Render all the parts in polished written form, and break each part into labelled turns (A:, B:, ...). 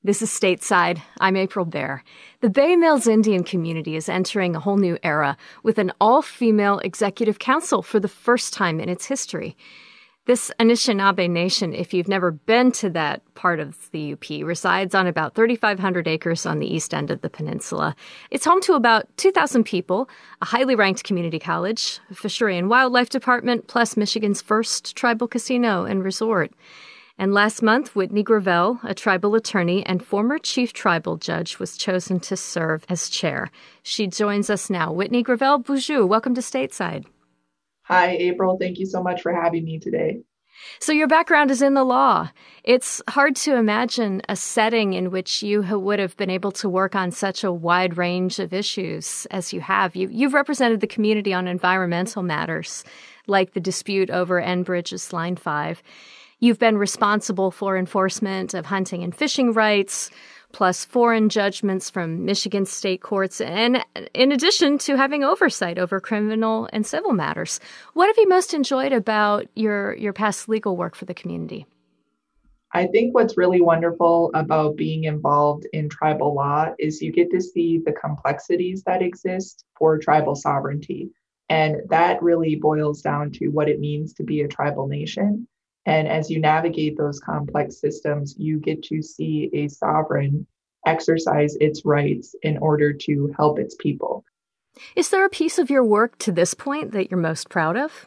A: This is Stateside. I'm April Baer. The Bay Mills Indian community is entering a whole new era with an all-female executive council for the first time in its history. This Anishinaabe nation, if you've never been to that part of the UP, resides on about 3,500 acres on the east end of the peninsula. It's home to about 2,000 people, a highly ranked community college, a fishery and wildlife department, plus Michigan's first tribal casino and resort. And last month, Whitney Gravel, a tribal attorney and former chief tribal judge, was chosen to serve as chair. She joins us now. Whitney Gravel, bonjour. Welcome to Stateside.
B: Hi, April. Thank you so much for having me today.
A: So your background is in the law. It's hard to imagine a setting in which you would have been able to work on such a wide range of issues as you have. You've represented the community on environmental matters, like the dispute over Enbridge's Line 5. You've been responsible for enforcement of hunting and fishing rights, plus foreign judgments from Michigan state courts, and in addition to having oversight over criminal and civil matters. What have you most enjoyed about your past legal work for the community?
B: I think what's really wonderful about being involved in tribal law is you get to see the complexities that exist for tribal sovereignty. And that really boils down to what it means to be a tribal nation. And as you navigate those complex systems, you get to see a sovereign exercise its rights in order to help its people.
A: Is there a piece of your work to this point that you're most proud of?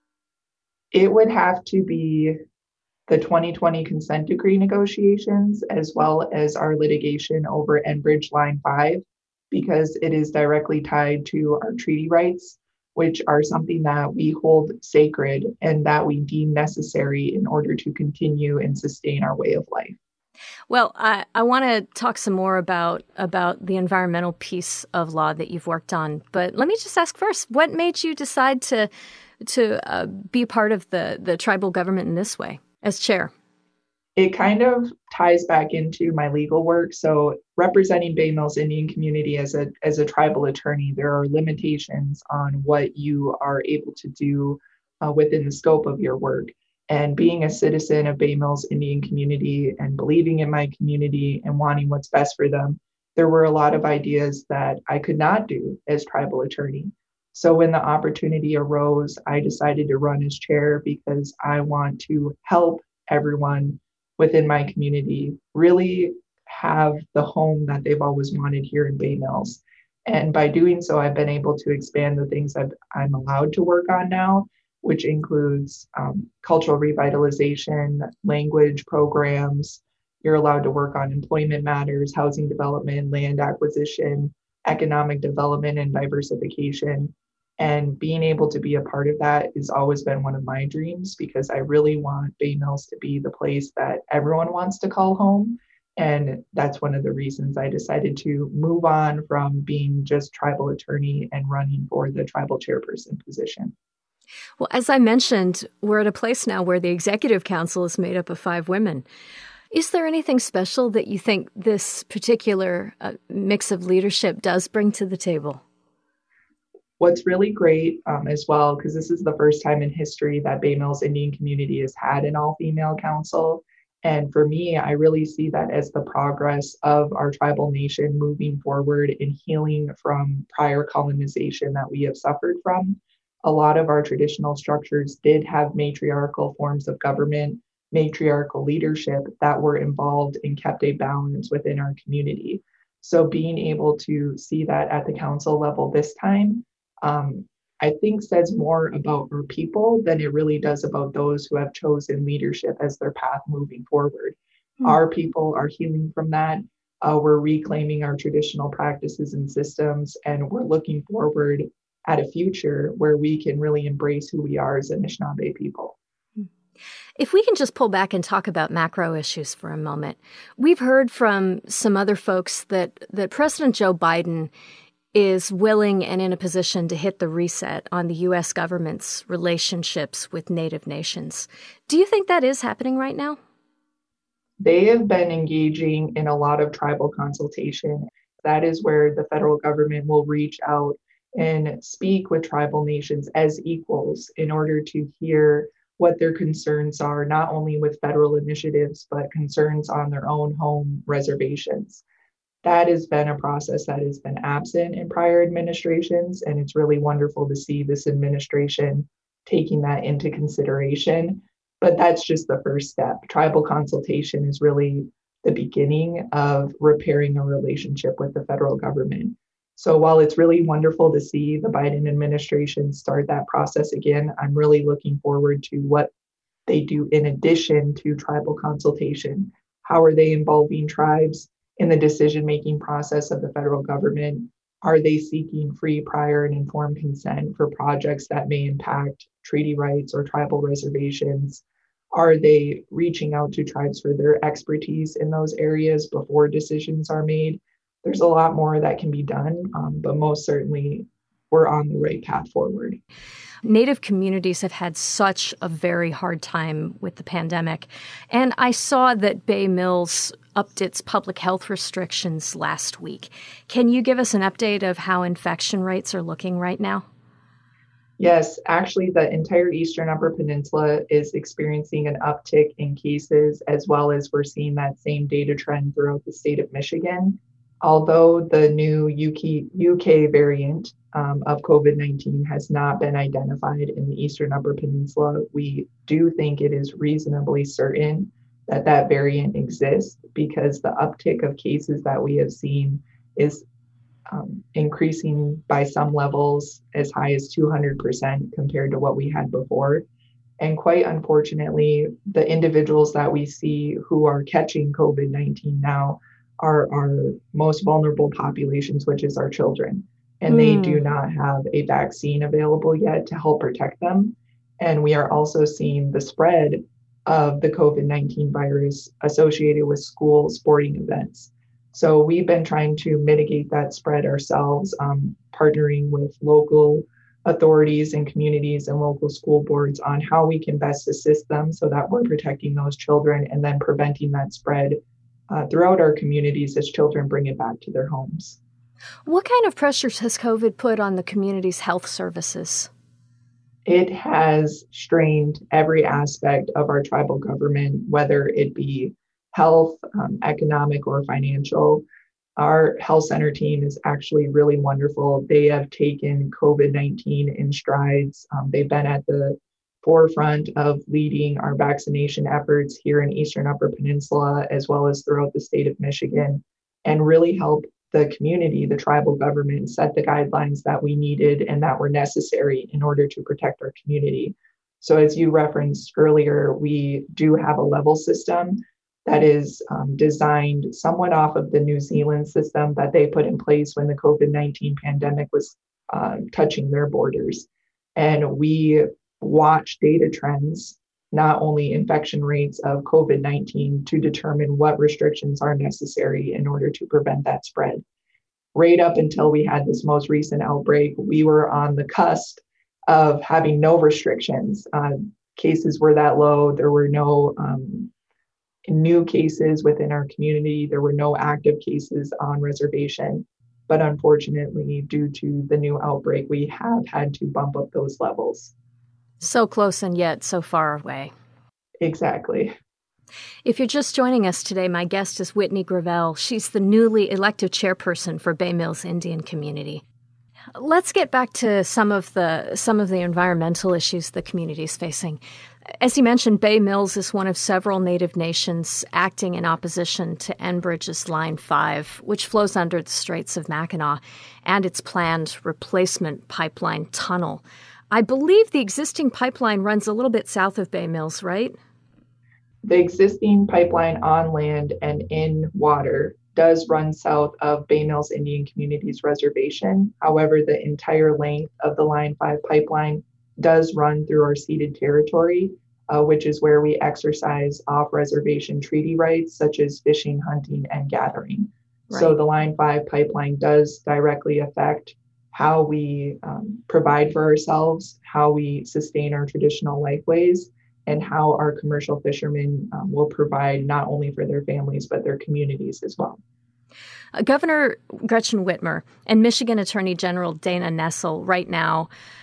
B: It would have to be the 2020 consent decree negotiations, as well as our litigation over Enbridge Line 5, because it is directly tied to our treaty rights, which are something that we hold sacred and that we deem necessary in order to continue and sustain our way of life.
A: Well, I want to talk some more about the environmental piece of law that you've worked on. But let me just ask first, what made you decide to be part of the tribal government in this way as chair?
B: It kind of ties back into my legal work. So representing Bay Mills Indian community as a tribal attorney, there are limitations on what you are able to do within the scope of your work. And being a citizen of Bay Mills Indian community and believing in my community and wanting what's best for them, there were a lot of ideas that I could not do as tribal attorney. So when the opportunity arose, I decided to run as chair because I want to help everyone within my community really have the home that they've always wanted here in Bay Mills. And by doing so, I've been able to expand the things that I'm allowed to work on now, which includes cultural revitalization, language programs. You're allowed to work on employment matters, housing development, land acquisition, economic development, and diversification. And being able to be a part of that has always been one of my dreams because I really want Bay Mills to be the place that everyone wants to call home. And that's one of the reasons I decided to move on from being just tribal attorney and running for the tribal chairperson position.
A: Well, as I mentioned, we're at a place now where the executive council is made up of 5 women. Is there anything special that you think this particular mix of leadership does bring to the table?
B: What's really great as well, because this is the first time in history that Bay Mills Indian community has had an all-female council. And for me, I really see that as the progress of our tribal nation moving forward in healing from prior colonization that we have suffered from. A lot of our traditional structures did have matriarchal forms of government, matriarchal leadership that were involved and kept a balance within our community. So being able to see that at the council level this time, I think says more about our people than it really does about those who have chosen leadership as their path moving forward. Our people are healing from that. We're reclaiming our traditional practices and systems, and we're looking forward at a future where we can really embrace who we are as Anishinaabe people.
A: If we can just pull back and talk about macro issues for a moment. We've heard from some other folks that President Joe Biden is willing and in a position to hit the reset on the U.S. government's relationships with Native nations. Do you think that is happening right now?
B: They have been engaging in a lot of tribal consultation. That is where the federal government will reach out and speak with tribal nations as equals in order to hear what their concerns are, not only with federal initiatives, but concerns on their own home reservations. That has been a process that has been absent in prior administrations, and it's really wonderful to see this administration taking that into consideration. But that's just the first step. Tribal consultation is really the beginning of repairing a relationship with the federal government. So while it's really wonderful to see the Biden administration start that process again, I'm really looking forward to what they do in addition to tribal consultation. How are they involving tribes in the decision-making process of the federal government? Are they seeking free, prior, and informed consent for projects that may impact treaty rights or tribal reservations? Are they reaching out to tribes for their expertise in those areas before decisions are made? There's a lot more that can be done, but most certainly we're on the right path forward.
A: Native communities have had such a very hard time with the pandemic. And I saw that Bay Mills upped its public health restrictions last week. Can you give us an update of how infection rates are looking right now?
B: Yes, actually, the entire Eastern Upper Peninsula is experiencing an uptick in cases, as well as we're seeing that same data trend throughout the state of Michigan. Although the new UK variant of COVID-19 has not been identified in the Eastern Upper Peninsula, we do think it is reasonably certain that that variant exists because the uptick of cases that we have seen is increasing by some levels as high as 200% compared to what we had before. And quite unfortunately, the individuals that we see who are catching COVID-19 now are our most vulnerable populations, which is our children. And they do not have a vaccine available yet to help protect them. And we are also seeing the spread of the COVID-19 virus associated with school sporting events. So we've been trying to mitigate that spread ourselves, partnering with local authorities and communities and local school boards on how we can best assist them so that we're protecting those children and then preventing that spread throughout our communities as children bring it back to their homes.
A: What kind of pressures has COVID put on the community's health services?
B: It has strained every aspect of our tribal government, whether it be health, economic, or financial. Our health center team is actually really wonderful. They have taken COVID-19 in strides. They've been at the forefront of leading our vaccination efforts here in Eastern Upper Peninsula, as well as throughout the state of Michigan, and really help the community, the tribal government, set the guidelines that we needed and that were necessary in order to protect our community. So as you referenced earlier, we do have a level system that is designed somewhat off of the New Zealand system that they put in place when the COVID-19 pandemic was touching their borders. And we watch data trends, not only infection rates of COVID-19, to determine what restrictions are necessary in order to prevent that spread. Right up until we had this most recent outbreak, we were on the cusp of having no restrictions. Cases were that low. There were no new cases within our community. There were no active cases on reservation. But unfortunately, due to the new outbreak, we have had to bump up those levels.
A: So close and yet so far away.
B: Exactly.
A: If you're just joining us today, my guest is Whitney Gravel. She's the newly elected chairperson for Bay Mills Indian Community. Let's get back to some of the environmental issues the community is facing. As you mentioned, Bay Mills is one of several Native nations acting in opposition to Enbridge's Line 5, which flows under the Straits of Mackinac, and its planned replacement pipeline tunnel. I believe the existing pipeline runs a little bit south of Bay Mills, right?
B: The existing pipeline on land and in water does run south of Bay Mills Indian Community's reservation. However, the entire length of the Line 5 pipeline does run through our ceded territory, which is where we exercise off-reservation treaty rights, such as fishing, hunting, and gathering. Right. So the Line 5 pipeline does directly affect how we provide for ourselves, how we sustain our traditional lifeways, and how our commercial fishermen will provide not only for their families, but their communities as well.
A: Governor Gretchen Whitmer and Michigan Attorney General Dana Nessel right now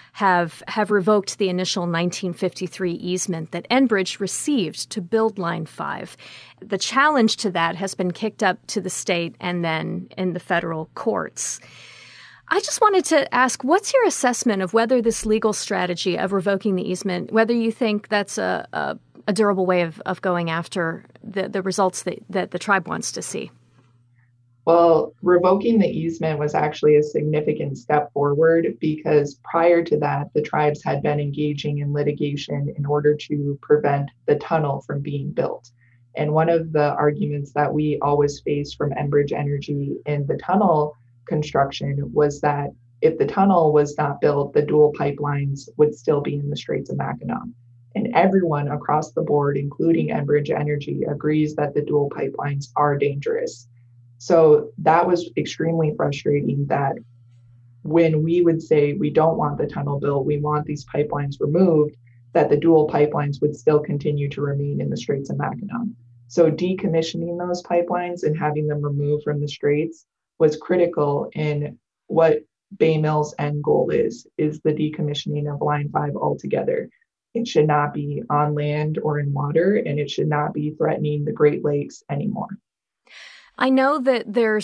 A: have revoked the initial 1953 easement that Enbridge received to build Line 5. The challenge to that has been kicked up to the state and then in the federal courts. I just wanted to ask, what's your assessment of whether this legal strategy of revoking the easement, whether you think that's a durable way of going after the results that the tribe wants to see?
B: Well, revoking the easement was actually a significant step forward because prior to that, the tribes had been engaging in litigation in order to prevent the tunnel from being built. And one of the arguments that we always faced from Enbridge Energy in the tunnel construction was that if the tunnel was not built, the dual pipelines would still be in the Straits of Mackinac. And everyone across the board, including Enbridge Energy, agrees that the dual pipelines are dangerous. So that was extremely frustrating that when we would say we don't want the tunnel built, we want these pipelines removed, that the dual pipelines would still continue to remain in the Straits of Mackinac. So decommissioning those pipelines and having them removed from the Straits was critical in what Bay Mills' end goal is the decommissioning of Line 5 altogether. It should not be on land or in water, and it should not be threatening the Great Lakes anymore.
A: I know that there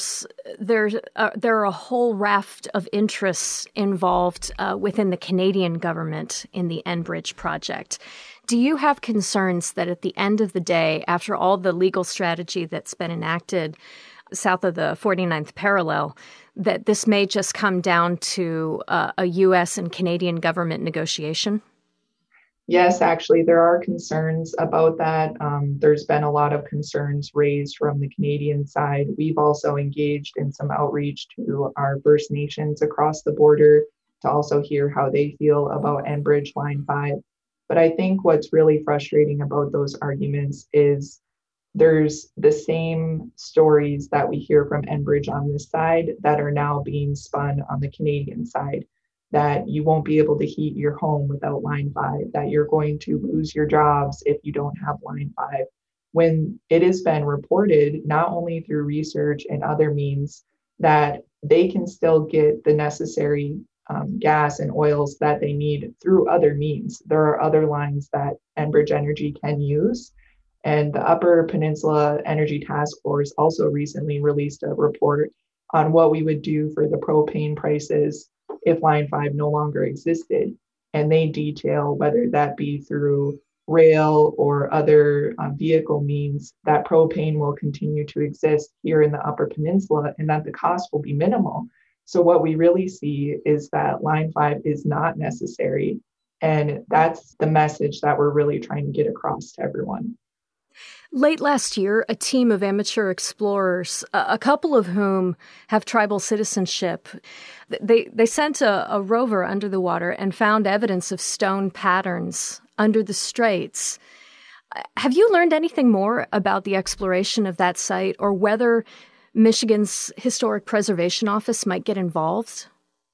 A: are a whole raft of interests involved within the Canadian government in the Enbridge project. Do you have concerns that at the end of the day, after all the legal strategy that's been enacted south of the 49th parallel, that this may just come down to a U.S. and Canadian government negotiation?
B: Yes, actually, there are concerns about that. There's been a lot of concerns raised from the Canadian side. We've also engaged in some outreach to our First Nations across the border to also hear how they feel about Enbridge Line 5. But I think what's really frustrating about those arguments is there's the same stories that we hear from Enbridge on this side that are now being spun on the Canadian side. That you won't be able to heat your home without Line 5, that you're going to lose your jobs if you don't have Line 5. When it has been reported, not only through research and other means, that they can still get the necessary gas and oils that they need through other means. There are other lines that Enbridge Energy can use. And the Upper Peninsula Energy Task Force also recently released a report on what we would do for the propane prices if Line 5 no longer existed. And they detail, whether that be through rail or other vehicle means, that propane will continue to exist here in the Upper Peninsula and that the cost will be minimal. So what we really see is that Line 5 is not necessary. And that's the message that we're really trying to get across to everyone.
A: Late last year, a team of amateur explorers, a couple of whom have tribal citizenship, they sent a rover under the water and found evidence of stone patterns under the straits. Have you learned anything more about the exploration of that site or whether Michigan's Historic Preservation Office might get involved?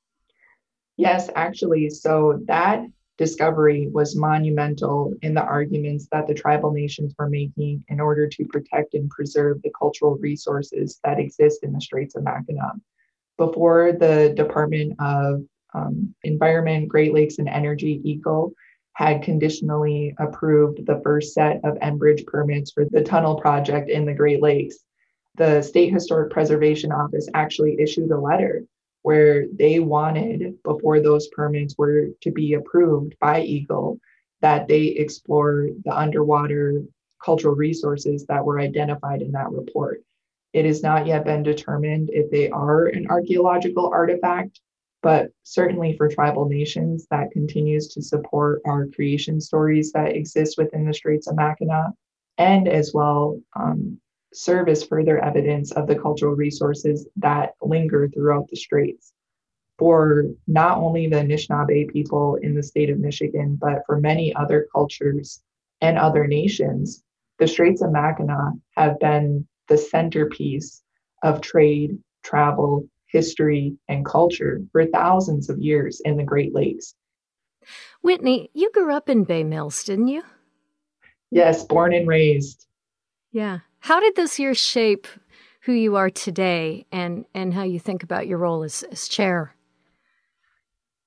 B: Yes, actually. So that discovery was monumental in the arguments that the tribal nations were making in order to protect and preserve the cultural resources that exist in the Straits of Mackinac. Before the Department of Environment, Great Lakes, and Energy, EGLE, had conditionally approved the first set of Enbridge permits for the tunnel project in the Great Lakes, the State Historic Preservation Office actually issued a letter where they wanted, before those permits were to be approved by EGLE, that they explore the underwater cultural resources that were identified in that report. It has not yet been determined if they are an archaeological artifact, but certainly for tribal nations, that continues to support our creation stories that exist within the Straits of Mackinac, and as well serve as further evidence of the cultural resources that linger throughout the Straits. For not only the Anishinaabe people in the state of Michigan, but for many other cultures and other nations, the Straits of Mackinac have been the centerpiece of trade, travel, history, and culture for thousands of years in the Great Lakes.
A: Whitney, you grew up in Bay Mills, didn't you?
B: Yes, born and raised.
A: Yeah. How did those years shape who you are today and how you think about your role as chair?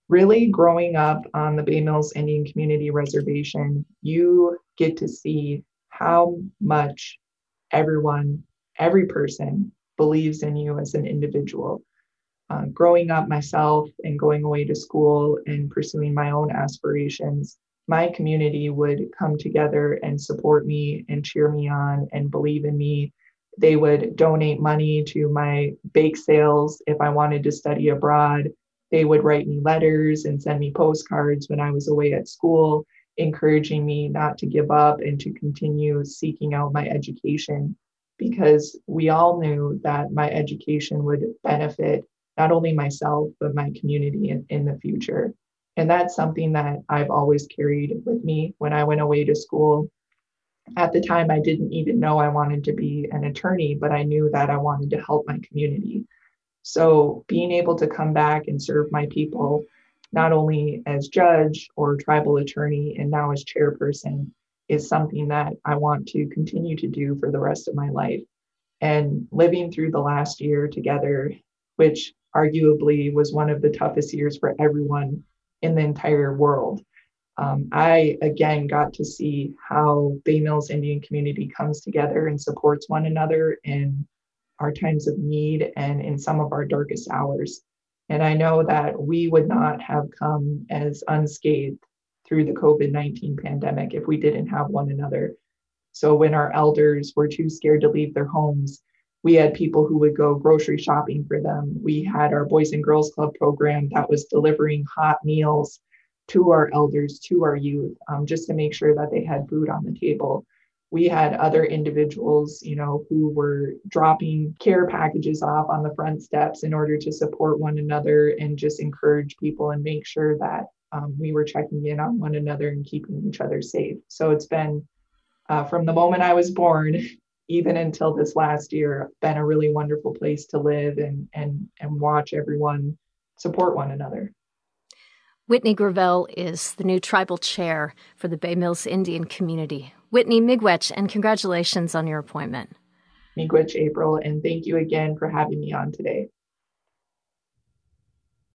B: Really growing up on the Bay Mills Indian Community Reservation, you get to see how much everyone, every person believes in you as an individual. Growing up myself and going away to school and pursuing my own aspirations, my community would come together and support me and cheer me on and believe in me. They would donate money to my bake sales if I wanted to study abroad. They would write me letters and send me postcards when I was away at school, encouraging me not to give up and to continue seeking out my education because we all knew that my education would benefit not only myself, but my community in the future. And that's something that I've always carried with me when I went away to school. At the time, I didn't even know I wanted to be an attorney, but I knew that I wanted to help my community. So being able to come back and serve my people, not only as judge or tribal attorney, and now as chairperson, is something that I want to continue to do for the rest of my life. And living through the last year together, which arguably was one of the toughest years for everyone in the entire world. I again got to see how Bay Mills Indian community comes together and supports one another in our times of need and in some of our darkest hours. And I know that we would not have come as unscathed through the COVID-19 pandemic if we didn't have one another. So when our elders were too scared to leave their homes, we had people who would go grocery shopping for them. We had our Boys and Girls Club program that was delivering hot meals to our elders, to our youth, just to make sure that they had food on the table. We had other individuals, who were dropping care packages off on the front steps in order to support one another and just encourage people and make sure that we were checking in on one another and keeping each other safe. So it's been from the moment I was born, even until this last year, been a really wonderful place to live and watch everyone support one another.
A: Whitney Gravel is the new tribal chair for the Bay Mills Indian community. Whitney, miigwech, and congratulations on your appointment.
B: Miigwech, April, and thank you again for having me on today.